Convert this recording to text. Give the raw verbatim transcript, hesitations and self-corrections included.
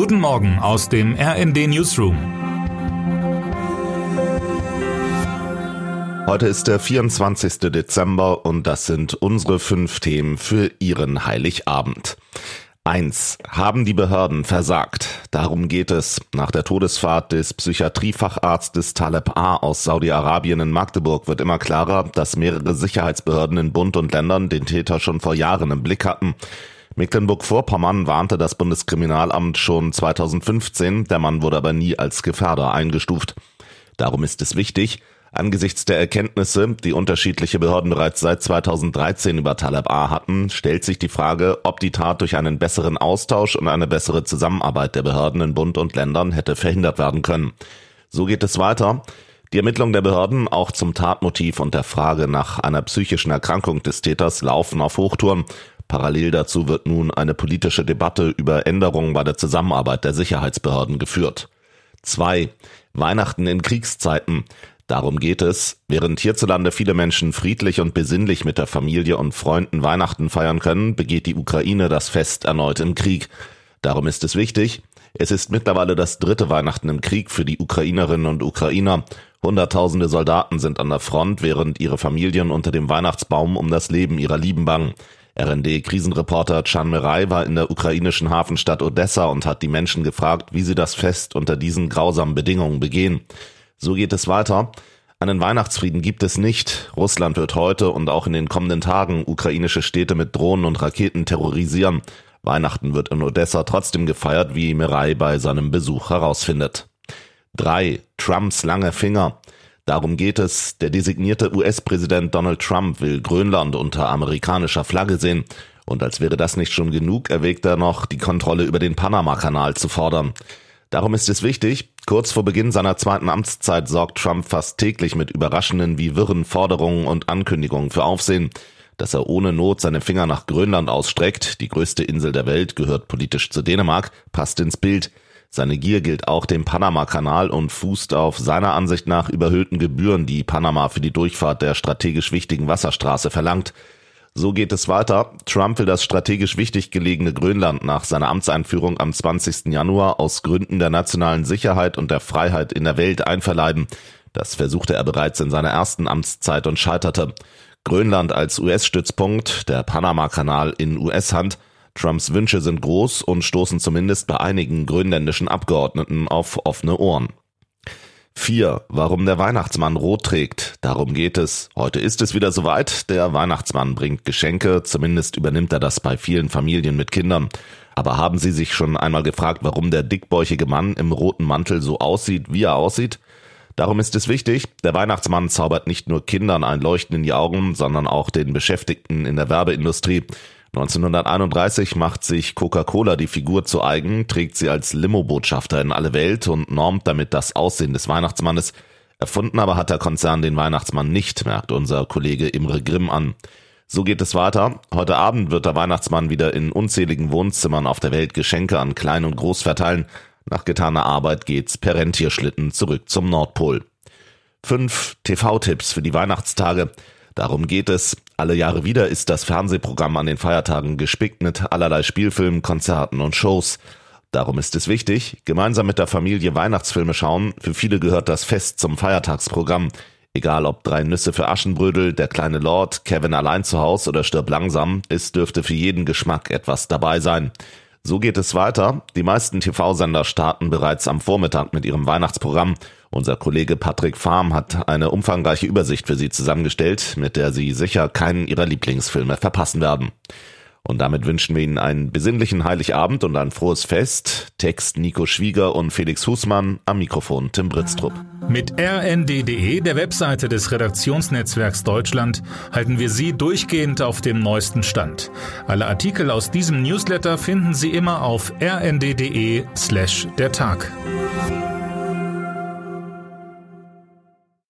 Guten Morgen aus dem R N D Newsroom. Heute ist der vierundzwanzigster Dezember und das sind unsere fünf Themen für Ihren Heiligabend. Eins. Haben die Behörden versagt? Darum geht es. Nach der Todesfahrt des Psychiatriefacharztes Taleb A. aus Saudi-Arabien in Magdeburg wird immer klarer, dass mehrere Sicherheitsbehörden in Bund und Ländern den Täter schon vor Jahren im Blick hatten. Mecklenburg-Vorpommern warnte das Bundeskriminalamt schon zweitausendfünfzehn, der Mann wurde aber nie als Gefährder eingestuft. Darum ist es wichtig, angesichts der Erkenntnisse, die unterschiedliche Behörden bereits seit zweitausenddreizehn über Taleb A. hatten, stellt sich die Frage, ob die Tat durch einen besseren Austausch und eine bessere Zusammenarbeit der Behörden in Bund und Ländern hätte verhindert werden können. So geht es weiter. Die Ermittlungen der Behörden auch zum Tatmotiv und der Frage nach einer psychischen Erkrankung des Täters laufen auf Hochtouren. Parallel dazu wird nun eine politische Debatte über Änderungen bei der Zusammenarbeit der Sicherheitsbehörden geführt. Zwei. Weihnachten in Kriegszeiten. Darum geht es. Während hierzulande viele Menschen friedlich und besinnlich mit der Familie und Freunden Weihnachten feiern können, begeht die Ukraine das Fest erneut im Krieg. Darum ist es wichtig. Es ist mittlerweile das dritte Weihnachten im Krieg für die Ukrainerinnen und Ukrainer. Hunderttausende Soldaten sind an der Front, während ihre Familien unter dem Weihnachtsbaum um das Leben ihrer Lieben bangen. R N D-Krisenreporter Can Meray war in der ukrainischen Hafenstadt Odessa und hat die Menschen gefragt, wie sie das Fest unter diesen grausamen Bedingungen begehen. So geht es weiter. Einen Weihnachtsfrieden gibt es nicht. Russland wird heute und auch in den kommenden Tagen ukrainische Städte mit Drohnen und Raketen terrorisieren. Weihnachten wird in Odessa trotzdem gefeiert, wie Meray bei seinem Besuch herausfindet. Drei. Trumps lange Finger. Darum geht es. Der designierte U S-Präsident Donald Trump will Grönland unter amerikanischer Flagge sehen. Und als wäre das nicht schon genug, erwägt er noch, die Kontrolle über den Panama-Kanal zu fordern. Darum ist es wichtig, kurz vor Beginn seiner zweiten Amtszeit sorgt Trump fast täglich mit überraschenden wie wirren Forderungen und Ankündigungen für Aufsehen. Dass er ohne Not seine Finger nach Grönland ausstreckt, die größte Insel der Welt, gehört politisch zu Dänemark, passt ins Bild. Seine Gier gilt auch dem Panama-Kanal und fußt auf seiner Ansicht nach überhöhten Gebühren, die Panama für die Durchfahrt der strategisch wichtigen Wasserstraße verlangt. So geht es weiter. Trump will das strategisch wichtig gelegene Grönland nach seiner Amtseinführung am zwanzigsten Januar aus Gründen der nationalen Sicherheit und der Freiheit in der Welt einverleiben. Das versuchte er bereits in seiner ersten Amtszeit und scheiterte. Grönland als U S-Stützpunkt, der Panama-Kanal in U S-Hand. Trumps Wünsche sind groß und stoßen zumindest bei einigen grönländischen Abgeordneten auf offene Ohren. Vier. Warum der Weihnachtsmann rot trägt. Darum geht es. Heute ist es wieder soweit. Der Weihnachtsmann bringt Geschenke, zumindest übernimmt er das bei vielen Familien mit Kindern. Aber haben Sie sich schon einmal gefragt, warum der dickbäuchige Mann im roten Mantel so aussieht, wie er aussieht? Darum ist es wichtig, der Weihnachtsmann zaubert nicht nur Kindern ein Leuchten in die Augen, sondern auch den Beschäftigten in der Werbeindustrie. neunzehnhunderteinunddreißig macht sich Coca-Cola die Figur zu eigen, trägt sie als Limo-Botschafter in alle Welt und normt damit das Aussehen des Weihnachtsmannes. Erfunden aber hat der Konzern den Weihnachtsmann nicht, merkt unser Kollege Imre Grimm an. So geht es weiter. Heute Abend wird der Weihnachtsmann wieder in unzähligen Wohnzimmern auf der Welt Geschenke an Klein und Groß verteilen. Nach getaner Arbeit geht's per Rentierschlitten zurück zum Nordpol. Fünf. T V-Tipps für die Weihnachtstage. Darum geht es. Alle Jahre wieder ist das Fernsehprogramm an den Feiertagen gespickt mit allerlei Spielfilmen, Konzerten und Shows. Darum ist es wichtig, gemeinsam mit der Familie Weihnachtsfilme schauen. Für viele gehört das Fest zum Feiertagsprogramm. Egal ob Drei Nüsse für Aschenbrödel, Der kleine Lord, Kevin allein zu Haus oder Stirb langsam, es dürfte für jeden Geschmack etwas dabei sein. So geht es weiter. Die meisten T V-Sender starten bereits am Vormittag mit ihrem Weihnachtsprogramm. Unser Kollege Patrick Farm hat eine umfangreiche Übersicht für Sie zusammengestellt, mit der Sie sicher keinen Ihrer Lieblingsfilme verpassen werden. Und damit wünschen wir Ihnen einen besinnlichen Heiligabend und ein frohes Fest. Text Nico Schwieger und Felix Husmann, am Mikrofon Tim Britztrup. Mit R N D punkt D E, der Webseite des Redaktionsnetzwerks Deutschland, halten wir Sie durchgehend auf dem neuesten Stand. Alle Artikel aus diesem Newsletter finden Sie immer auf r n d punkt d e slash der Tag.